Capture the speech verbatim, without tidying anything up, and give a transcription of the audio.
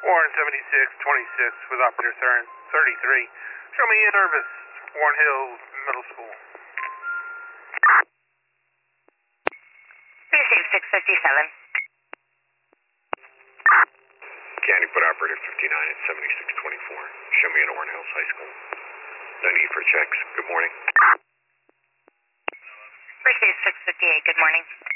Warren seventy-six twenty-six with operator thirty-three. Show me in Irvis, Warren Hills Middle School. Receive six fifty-seven. Candy put operator fifty-nine at seventy-six twenty-four. Show me in Warren Hills High School. No need for checks. Good morning. Receive six fifty-eight. Good morning.